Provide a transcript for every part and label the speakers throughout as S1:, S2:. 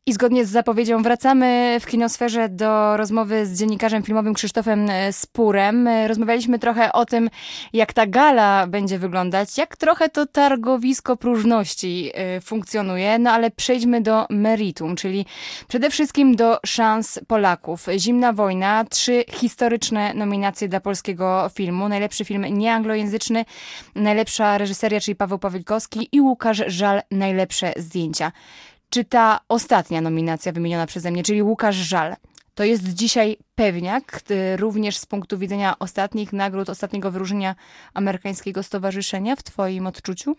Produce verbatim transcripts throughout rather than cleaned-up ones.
S1: I zgodnie z zapowiedzią wracamy w kinosferze do rozmowy z dziennikarzem filmowym Krzysztofem Spurem. Rozmawialiśmy trochę o tym, jak ta gala będzie wyglądać, jak trochę to targowisko próżności funkcjonuje, no ale przejdźmy do meritum, czyli przede wszystkim do szans Polaków. Zimna wojna, trzy historyczne nominacje dla polskiego filmu. Najlepszy film nieanglojęzyczny, najlepsza reżyseria, czyli Paweł Pawlikowski i Łukasz Żal, najlepsze zdjęcia. Czy ta ostatnia nominacja wymieniona przeze mnie, czyli Łukasz Żal, to jest dzisiaj pewniak, również z punktu widzenia ostatnich nagród, ostatniego wyróżnienia Amerykańskiego Stowarzyszenia w twoim odczuciu?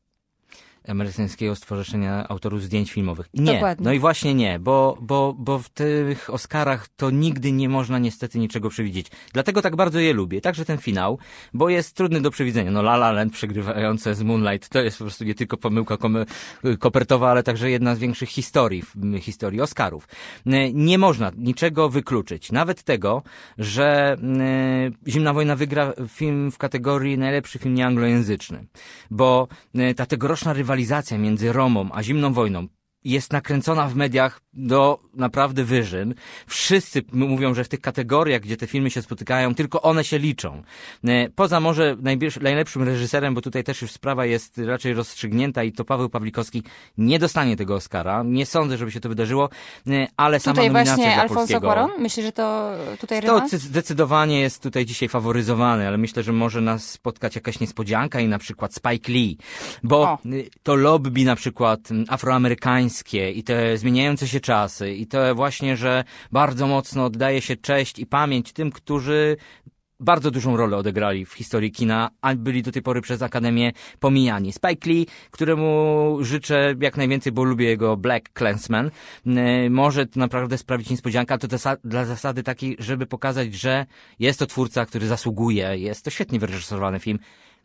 S2: Amerykańskiego Stowarzyszenia Autorów Zdjęć Filmowych. Nie,
S1: Dokładnie.
S2: No i właśnie nie, bo, bo, bo w tych Oscarach to nigdy nie można niestety niczego przewidzieć. Dlatego tak bardzo je lubię, także ten finał, bo jest trudny do przewidzenia. No La La Land przegrywające z Moonlight to jest po prostu nie tylko pomyłka kom- kopertowa, ale także jedna z większych historii, historii Oscarów. Nie można niczego wykluczyć. Nawet tego, że Zimna wojna wygra film w kategorii najlepszy film nieanglojęzyczny. Bo ta tegoroczna rywalizacja między Romą a Zimną wojną jest nakręcona w mediach do naprawdę wyżyn. Wszyscy mówią, że w tych kategoriach, gdzie te filmy się spotykają, tylko one się liczą. Poza może najlepszym reżyserem, bo tutaj też już sprawa jest raczej rozstrzygnięta i to Paweł Pawlikowski nie dostanie tego Oscara. Nie sądzę, żeby się to wydarzyło, ale sama
S1: tutaj
S2: nominacja
S1: właśnie
S2: dla
S1: Alfonso
S2: polskiego...
S1: Cuarón? Myślę, że to tutaj
S2: To
S1: rewanż?
S2: zdecydowanie jest tutaj dzisiaj faworyzowany, ale myślę, że może nas spotkać jakaś niespodzianka i na przykład Spike Lee, bo
S1: O.
S2: to lobby na przykład afroamerykańskie i te zmieniające się czasy i to właśnie, że bardzo mocno oddaje się cześć i pamięć tym, którzy bardzo dużą rolę odegrali w historii kina, a byli do tej pory przez Akademię pomijani. Spike Lee, któremu życzę jak najwięcej, bo lubię jego Black Klansman, może to naprawdę sprawić niespodziankę, ale to desa- dla zasady takiej, żeby pokazać, że jest to twórca, który zasługuje, jest to świetnie wyreżyserowany film.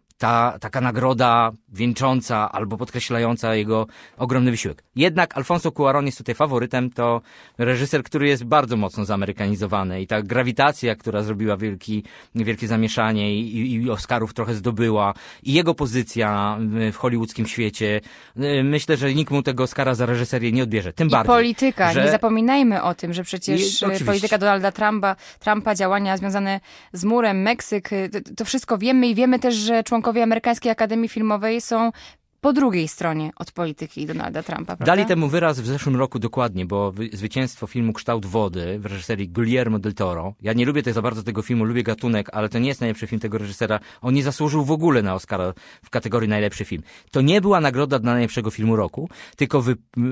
S2: Ta taka nagroda wieńcząca albo podkreślająca jego ogromny wysiłek. Jednak Alfonso Cuarón jest tutaj faworytem, to reżyser, który jest bardzo mocno zamerykanizowany i ta grawitacja, która zrobiła wielki, wielkie zamieszanie i, i, i Oscarów trochę zdobyła i jego pozycja w hollywoodzkim świecie, myślę, że nikt mu tego Oscara za reżyserię nie odbierze. Tym
S1: I
S2: bardziej,
S1: polityka,
S2: że...
S1: nie zapominajmy o tym, że przecież
S2: I, oczywiście.
S1: polityka Donalda Trumpa, Trumpa, działania związane z murem, Meksyk, to, to wszystko wiemy i wiemy też, że członkowie Amerykańskiej Akademii Filmowej są po drugiej stronie od polityki Donalda Trumpa, prawda?
S2: Dali temu wyraz w zeszłym roku dokładnie, bo wy- zwycięstwo filmu Kształt wody w reżyserii Guillermo del Toro. Ja nie lubię tak za bardzo tego filmu, lubię gatunek, ale to nie jest najlepszy film tego reżysera. On nie zasłużył w ogóle na Oscara w kategorii najlepszy film. To nie była nagroda dla najlepszego filmu roku, tylko wy- y-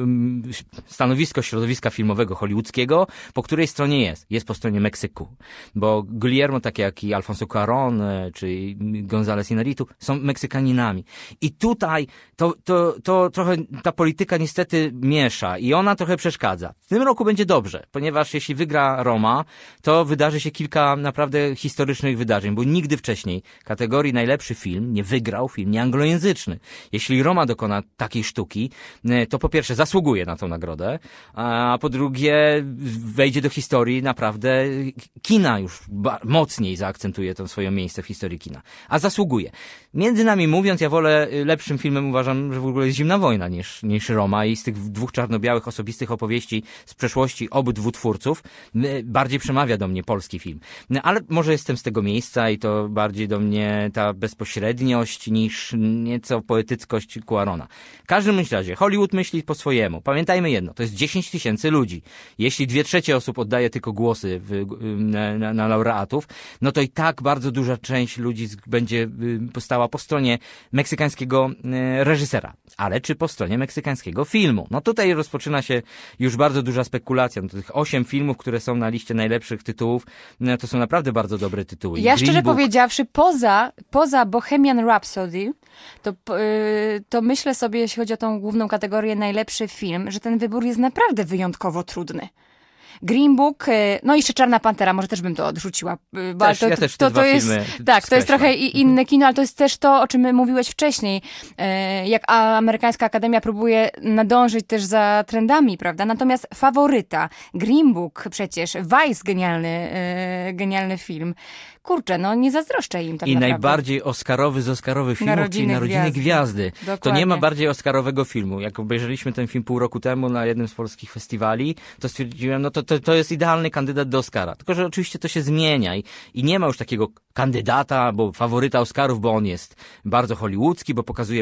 S2: y- stanowisko środowiska filmowego hollywoodzkiego, po której stronie jest. Jest po stronie Meksyku. Bo Guillermo, tak jak i Alfonso Cuarón, y, czy González Iñárritu, są Meksykaninami. I tutaj To, to, to trochę ta polityka niestety miesza i ona trochę przeszkadza. W tym roku będzie dobrze, ponieważ jeśli wygra Roma, to wydarzy się kilka naprawdę historycznych wydarzeń, bo nigdy wcześniej kategorii najlepszy film nie wygrał film nieanglojęzyczny. Jeśli Roma dokona takiej sztuki, to po pierwsze zasługuje na tą nagrodę, a po drugie wejdzie do historii naprawdę kina już ba- mocniej zaakcentuje to swoje miejsce w historii kina. A zasługuje. Między nami mówiąc, ja wolę lepszym filmem uważam, że w ogóle jest Zimna wojna niż, niż Roma i z tych dwóch czarno-białych osobistych opowieści z przeszłości obydwu twórców bardziej przemawia do mnie polski film. Ale może jestem z tego miejsca i to bardziej do mnie ta bezpośredniość niż nieco poetyckość Cuarona. W każdym razie Hollywood myśli po swojemu. Pamiętajmy jedno, to jest dziesięć tysięcy ludzi. Jeśli dwie trzecie osób oddaje tylko głosy w, na, na, na laureatów, no to i tak bardzo duża część ludzi będzie postała po stronie meksykańskiego reżysera, ale czy po stronie meksykańskiego filmu. No tutaj rozpoczyna się już bardzo duża spekulacja. No, tych osiem filmów, które są na liście najlepszych tytułów, no, to są naprawdę bardzo dobre tytuły.
S1: Ja
S2: Green
S1: szczerze
S2: Book...
S1: powiedziawszy, poza, poza Bohemian Rhapsody, to, yy, to myślę sobie, jeśli chodzi o tą główną kategorię najlepszy film, że ten wybór jest naprawdę wyjątkowo trudny. Green Book, no i jeszcze Czarna Pantera, może też bym to odrzuciła. Bo
S2: Też,
S1: to,
S2: ja też
S1: to,
S2: te
S1: to
S2: dwa
S1: jest,
S2: filmy
S1: tak, to jest
S2: skreślam.
S1: trochę i- inne kino, ale to jest też to, o czym mówiłeś wcześniej. E, Jak Amerykańska Akademia próbuje nadążyć też za trendami, prawda? Natomiast faworyta, Green Book przecież, Vice, genialny, e, genialny film. kurczę, no nie zazdroszczę im tak
S2: I
S1: naprawdę.
S2: najbardziej oscarowy z oscarowych filmów,
S1: Narodziny
S2: czyli Narodziny
S1: Gwiazdy.
S2: Gwiazdy.
S1: Dokładnie.
S2: To nie ma bardziej oscarowego filmu. Jak obejrzeliśmy ten film pół roku temu na jednym z polskich festiwali, to stwierdziłem, no to, to, to jest idealny kandydat do Oscara. Tylko że oczywiście to się zmienia i, i nie ma już takiego kandydata, bo faworyta Oscarów, bo on jest bardzo hollywoodzki, bo pokazuje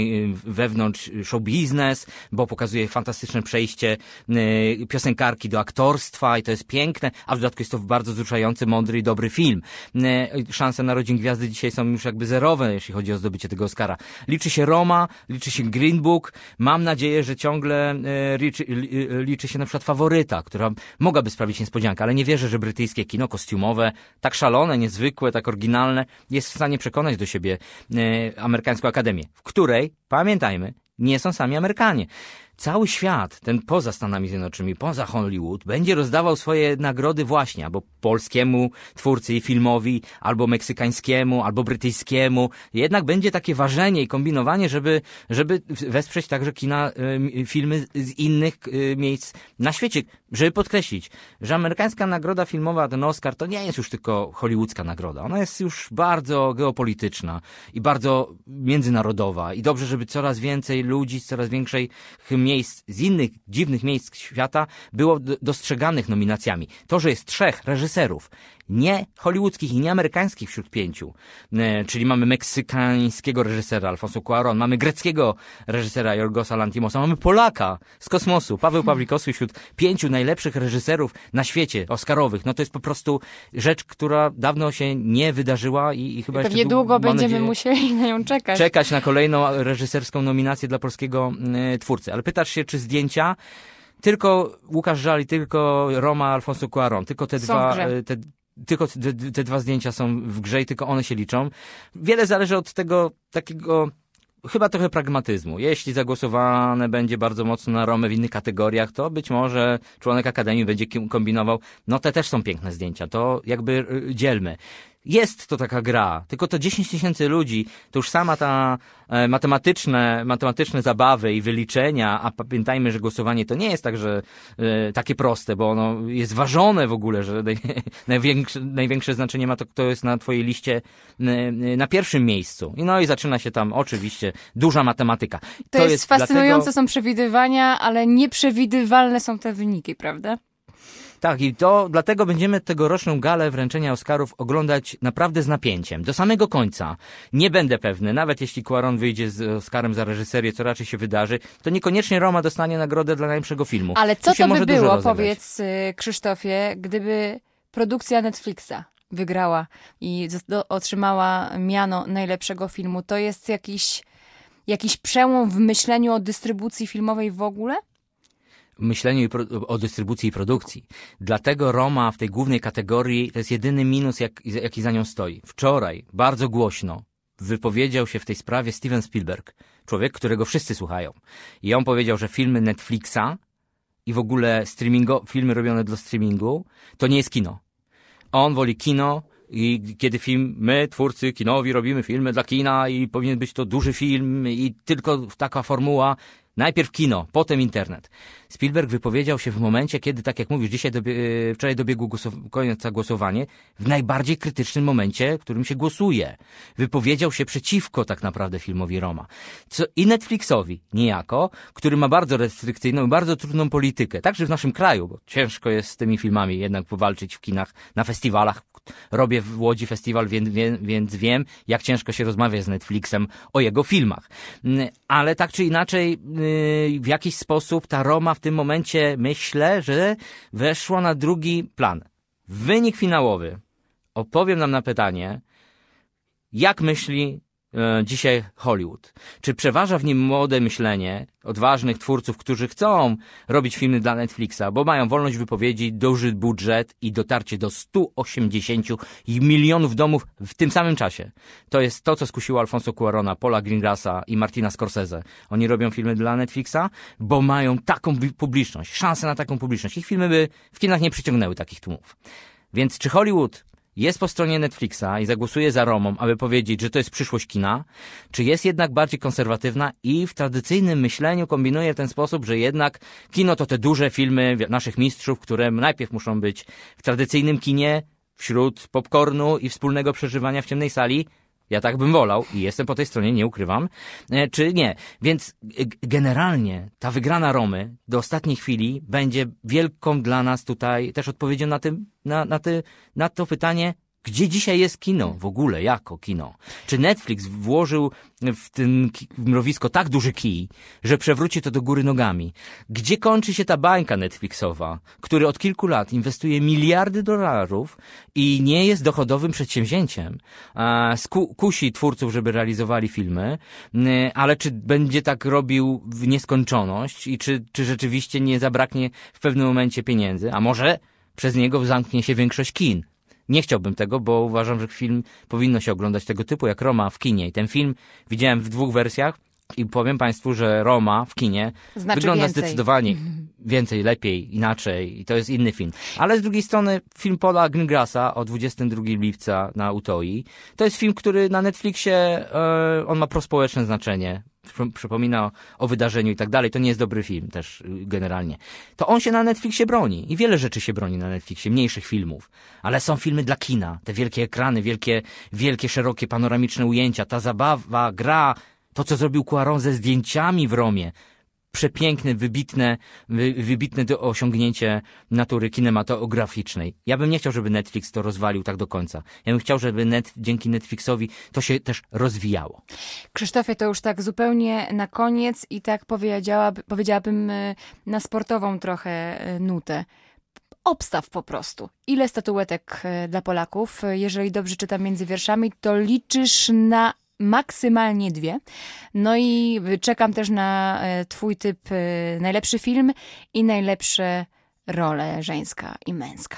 S2: wewnątrz show biznes, bo pokazuje fantastyczne przejście piosenkarki do aktorstwa i to jest piękne, a w dodatku jest to bardzo wzruszający, mądry i dobry film. Szanse Narodzin Gwiazdy dzisiaj są już jakby zerowe, jeśli chodzi o zdobycie tego Oscara. Liczy się Roma, liczy się Green Book. Mam nadzieję, że ciągle liczy, liczy się na przykład Faworyta, która mogłaby sprawić niespodziankę, ale nie wierzę, że brytyjskie kino kostiumowe, tak szalone, niezwykłe, tak oryginalne, jest w stanie przekonać do siebie amerykańską akademię, w której, pamiętajmy, nie są sami Amerykanie. Cały świat, ten poza Stanami Zjednoczonymi, poza Hollywood, będzie rozdawał swoje nagrody właśnie albo polskiemu twórcy filmowi, albo meksykańskiemu, albo brytyjskiemu. Jednak będzie takie ważenie i kombinowanie, żeby, żeby wesprzeć także kina, y, filmy z innych y, miejsc na świecie. Żeby podkreślić, że amerykańska nagroda filmowa, ten Oscar, to nie jest już tylko hollywoodzka nagroda. Ona jest już bardzo geopolityczna i bardzo międzynarodowa. I dobrze, żeby coraz więcej ludzi z coraz większej miejsc, z innych dziwnych miejsc świata było dostrzeganych nominacjami. To, że jest trzech reżyserów, nie hollywoodzkich i nie amerykańskich wśród pięciu, e, czyli mamy meksykańskiego reżysera Alfonso Cuarón, mamy greckiego reżysera Yorgosa Lanthimosa, mamy Polaka z kosmosu, Paweł Pawlikowski wśród pięciu najlepszych reżyserów na świecie oscarowych. No to jest po prostu rzecz, która dawno się nie wydarzyła i, i chyba
S1: I
S2: jeszcze
S1: pewnie długo będziemy
S2: nadzieję,
S1: musieli na nią czekać.
S2: Czekać na kolejną reżyserską nominację dla polskiego y, twórcy. Ale pytasz się, czy zdjęcia tylko Łukasz Żal i tylko Roma Alfonso Cuarón, tylko te
S1: Są
S2: dwa...
S1: w grze.
S2: Te, Tylko te, te dwa zdjęcia są w grze i tylko one się liczą. Wiele zależy od tego takiego chyba trochę pragmatyzmu. Jeśli zagłosowane będzie bardzo mocno na Romę w innych kategoriach, to być może członek Akademii będzie kombinował, no te też są piękne zdjęcia, to jakby dzielmy. Jest to taka gra, tylko to dziesięć tysięcy ludzi, to już sama ta e, matematyczne, matematyczne zabawy i wyliczenia, a pamiętajmy, że głosowanie to nie jest tak, że e, takie proste, bo ono jest ważone w ogóle, że naj, największe, największe znaczenie ma to, kto jest na twojej liście e, na pierwszym miejscu. I no i zaczyna się tam oczywiście duża matematyka.
S1: To,
S2: to
S1: jest,
S2: jest
S1: fascynujące
S2: dlatego...
S1: są przewidywania, ale nieprzewidywalne są te wyniki, prawda?
S2: Tak, i to dlatego będziemy tegoroczną galę wręczenia Oscarów oglądać naprawdę z napięciem. Do samego końca. Nie będę pewny, nawet jeśli Cuarón wyjdzie z Oscarem za reżyserię, co raczej się wydarzy, to niekoniecznie Roma dostanie nagrodę dla najlepszego filmu.
S1: Ale co
S2: się
S1: to by
S2: może dużo
S1: było,
S2: rozegrać.
S1: powiedz Krzysztofie, gdyby produkcja Netflixa wygrała i otrzymała miano najlepszego filmu? To jest jakiś, jakiś przełom w myśleniu o dystrybucji filmowej w ogóle?
S2: Myśleniu o dystrybucji i produkcji. Dlatego Roma w tej głównej kategorii to jest jedyny minus, jak, jaki za nią stoi. Wczoraj bardzo głośno wypowiedział się w tej sprawie Steven Spielberg, człowiek, którego wszyscy słuchają. I on powiedział, że filmy Netflixa i w ogóle streamingo, filmy robione dla streamingu to nie jest kino. On woli kino i kiedy film, my twórcy kinowi robimy filmy dla kina i powinien być to duży film i tylko taka formuła. Najpierw kino, potem internet. Spielberg wypowiedział się w momencie, kiedy, tak jak mówisz, dzisiaj dobie, wczoraj dobiegł głosow- końca głosowanie, w najbardziej krytycznym momencie, w którym się głosuje. Wypowiedział się przeciwko tak naprawdę filmowi Roma. Co i Netflixowi niejako, który ma bardzo restrykcyjną i bardzo trudną politykę. Także w naszym kraju, bo ciężko jest z tymi filmami jednak powalczyć w kinach, na festiwalach. Robię w Łodzi festiwal, więc, więc wiem, jak ciężko się rozmawia z Netflixem o jego filmach. Ale tak czy inaczej, w jakiś sposób ta Roma w tym momencie, myślę, że weszła na drugi plan. Wynik finałowy odpowiem nam na pytanie, jak myśli e, dzisiaj Hollywood. Czy przeważa w nim młode myślenie odważnych twórców, którzy chcą robić filmy dla Netflixa, bo mają wolność wypowiedzi, duży budżet i dotarcie do stu osiemdziesięciu milionów domów w tym samym czasie. To jest to, co skusiło Alfonso Cuarona, Paula Greengrassa i Martina Scorsese. Oni robią filmy dla Netflixa, bo mają taką publiczność, szansę na taką publiczność. Ich filmy by w kinach nie przyciągnęły takich tłumów. Więc czy Hollywood jest po stronie Netflixa i zagłosuje za Romą, aby powiedzieć, że to jest przyszłość kina, czy jest jednak bardziej konserwatywna i w tradycyjnym myśleniu kombinuje w ten sposób, że jednak kino to te duże filmy naszych mistrzów, które najpierw muszą być w tradycyjnym kinie, wśród popcornu i wspólnego przeżywania w ciemnej sali, ja tak bym wolał i jestem po tej stronie, nie ukrywam, czy nie. Więc generalnie ta wygrana Romy do ostatniej chwili będzie wielką dla nas tutaj też odpowiedzią na, tym, na, na, ty, na to pytanie, gdzie dzisiaj jest kino w ogóle, jako kino? Czy Netflix włożył w ten mrowisko tak duży kij, że przewróci to do góry nogami? Gdzie kończy się ta bańka Netflixowa, który od kilku lat inwestuje miliardy dolarów i nie jest dochodowym przedsięwzięciem? Sku- kusi twórców, żeby realizowali filmy, ale czy będzie tak robił w nieskończoność i czy, czy rzeczywiście nie zabraknie w pewnym momencie pieniędzy? A może przez niego zamknie się większość kin? Nie chciałbym tego, bo uważam, że film powinno się oglądać tego typu jak Roma w kinie. I ten film widziałem w dwóch wersjach i powiem Państwu, że Roma w kinie
S1: znaczy
S2: wygląda
S1: więcej.
S2: zdecydowanie więcej, lepiej, inaczej i to jest inny film. Ale z drugiej strony film Paula Greengrassa o dwudziestego drugiego lipca na Utoi. To jest film, który na Netflixie, e, on ma prospołeczne znaczenie. Przypomina o, o wydarzeniu i tak dalej. To nie jest dobry film też generalnie. To on się na Netflixie broni. I wiele rzeczy się broni na Netflixie, mniejszych filmów. Ale są filmy dla kina. Te wielkie ekrany, wielkie, wielkie, szerokie, panoramiczne ujęcia. Ta zabawa, gra, to co zrobił Cuarón ze zdjęciami w Romie. Przepiękne, wybitne, wy, wybitne do osiągnięcie natury kinematograficznej. Ja bym nie chciał, żeby Netflix to rozwalił tak do końca. Ja bym chciał, żeby net, dzięki Netflixowi to się też rozwijało.
S1: Krzysztofie, to już tak zupełnie na koniec i tak powiedziała, powiedziałabym na sportową trochę nutę. Obstaw po prostu. Ile statuetek dla Polaków? Jeżeli dobrze czytam między wierszami, to liczysz na maksymalnie dwie. No i czekam też na twój typ najlepszy film i najlepsze role żeńska i męska.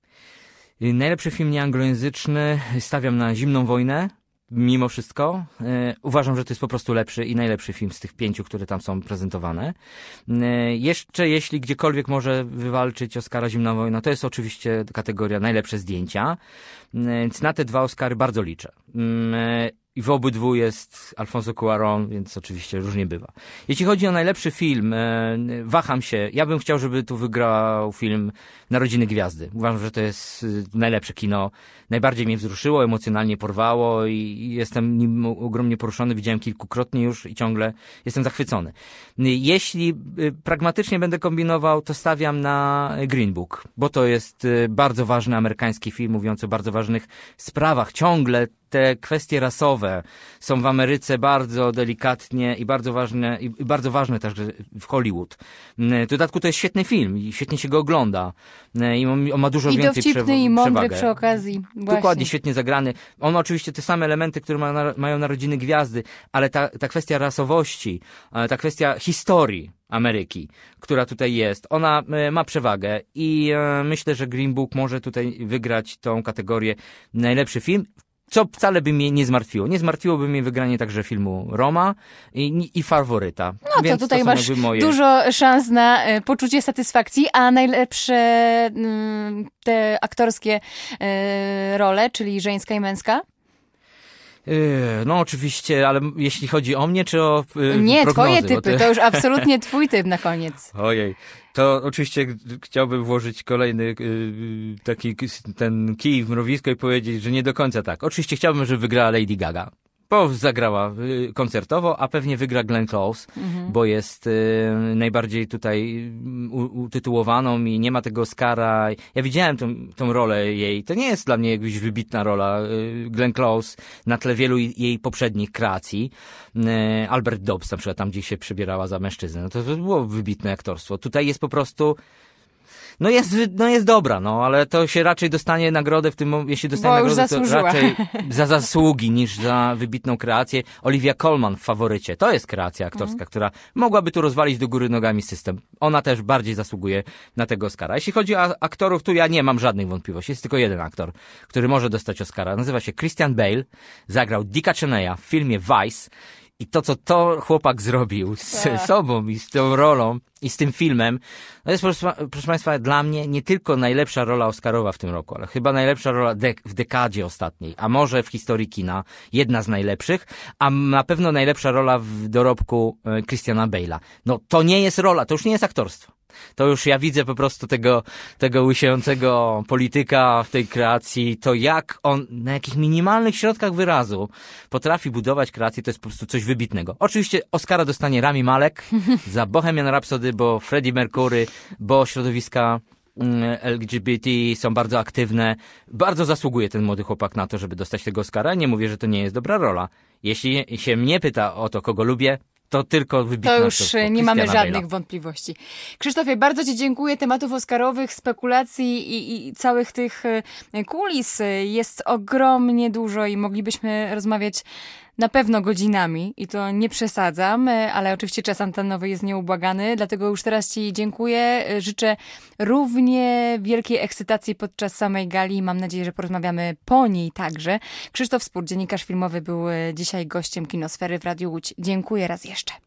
S2: Najlepszy film nieanglojęzyczny stawiam na Zimną wojnę. Mimo wszystko e, uważam, że to jest po prostu lepszy i najlepszy film z tych pięciu, które tam są prezentowane. E, jeszcze jeśli gdziekolwiek może wywalczyć Oscara Zimna wojna, to jest oczywiście kategoria najlepsze zdjęcia. E, więc na te dwa Oscary bardzo liczę. E, I w obydwu jest Alfonso Cuarón, więc oczywiście różnie bywa. Jeśli chodzi o najlepszy film, e, waham się. Ja bym chciał, żeby tu wygrał film Narodziny Gwiazdy. Uważam, że to jest najlepsze kino. Najbardziej mnie wzruszyło, emocjonalnie porwało i jestem nim ogromnie poruszony. Widziałem kilkukrotnie już i ciągle jestem zachwycony. Jeśli pragmatycznie będę kombinował, to stawiam na Green Book, bo to jest bardzo ważny amerykański film, mówiący o bardzo ważnych sprawach. Ciągle te kwestie rasowe są w Ameryce bardzo delikatnie i bardzo ważne, i bardzo ważne też w Hollywood. W dodatku to jest świetny film i świetnie się go ogląda. I on, on ma dużo
S1: I
S2: więcej
S1: dowcipny
S2: przew-
S1: i mądry
S2: przewagę.
S1: przy okazji. Właśnie.
S2: Dokładnie, świetnie zagrany. On ma oczywiście te same elementy, które ma na, mają Narodziny Gwiazdy, ale ta, ta kwestia rasowości, ta kwestia historii Ameryki, która tutaj jest, ona e, ma przewagę i e, myślę, że Green Book może tutaj wygrać tą kategorię najlepszy film, co wcale by mnie nie zmartwiło. Nie zmartwiłoby mnie wygranie także filmu Roma i, i Faworyta.
S1: No
S2: Więc
S1: to tutaj
S2: to
S1: masz
S2: moje...
S1: dużo szans na e, poczucie satysfakcji, a najlepsze mm, te aktorskie e, role, czyli żeńska i męska?
S2: No oczywiście, ale jeśli chodzi o mnie, czy o yy,
S1: Nie,
S2: prognozy,
S1: twoje typy, to... to już absolutnie twój typ na koniec.
S2: Ojej, to oczywiście chciałbym włożyć kolejny yy, taki ten kij w mrowisko i powiedzieć, że nie do końca tak. Oczywiście chciałbym, żeby wygrała Lady Gaga, bo zagrała y, koncertowo, a pewnie wygra Glenn Close, mhm. bo jest y, najbardziej tutaj u, utytułowaną i nie ma tego Oscara. Ja widziałem tą, tą rolę jej. To nie jest dla mnie jakaś wybitna rola. Y, Glenn Close na tle wielu jej poprzednich kreacji. Y, Albert Dobbs na przykład, tam gdzie się przebierała za mężczyznę. No to, to było wybitne aktorstwo. Tutaj jest po prostu... No jest, no jest dobra, no, ale to się raczej dostanie nagrodę w tym, jeśli dostanie
S1: Bo
S2: nagrodę,
S1: już
S2: to raczej za zasługi niż za wybitną kreację. Olivia Colman w Faworycie. To jest kreacja aktorska, mm. która mogłaby tu rozwalić do góry nogami system. Ona też bardziej zasługuje na tego Oscara. Jeśli chodzi o aktorów, tu ja nie mam żadnych wątpliwości. Jest tylko jeden aktor, który może dostać Oscara. Nazywa się Christian Bale. Zagrał Dicka Cheneya w filmie Vice. I to, co to chłopak zrobił z tak. sobą i z tą rolą, i z tym filmem, to jest, proszę, proszę Państwa, dla mnie nie tylko najlepsza rola oscarowa w tym roku, ale chyba najlepsza rola dek- w dekadzie ostatniej, a może w historii kina, jedna z najlepszych, a na pewno najlepsza rola w dorobku e, Christiana Bale'a. No to nie jest rola, to już nie jest aktorstwo. To już ja widzę po prostu tego, tego łysiejącego polityka w tej kreacji, to jak on na jakich minimalnych środkach wyrazu potrafi budować kreację, to jest po prostu coś wybitnego. Oczywiście Oscara dostanie Rami Malek za Bohemian Rhapsody, bo Freddie Mercury, bo środowiska L G B T są bardzo aktywne. Bardzo zasługuje ten młody chłopak na to, żeby dostać tego Oscara. Nie mówię, że to nie jest dobra rola. Jeśli się mnie pyta o to, kogo lubię, to tylko wybitna.
S1: To już
S2: to
S1: nie mamy żadnych
S2: Bale'a.
S1: wątpliwości. Krzysztofie, bardzo Ci dziękuję. Tematów oscarowych, spekulacji i, i całych tych kulis jest ogromnie dużo i moglibyśmy rozmawiać na pewno godzinami i to nie przesadzam, ale oczywiście czas antenowy jest nieubłagany, dlatego już teraz Ci dziękuję. Życzę równie wielkiej ekscytacji podczas samej gali. Mam nadzieję, że porozmawiamy po niej także. Krzysztof Spór, dziennikarz filmowy, był dzisiaj gościem Kinosfery w Radiu Łódź. Dziękuję raz jeszcze.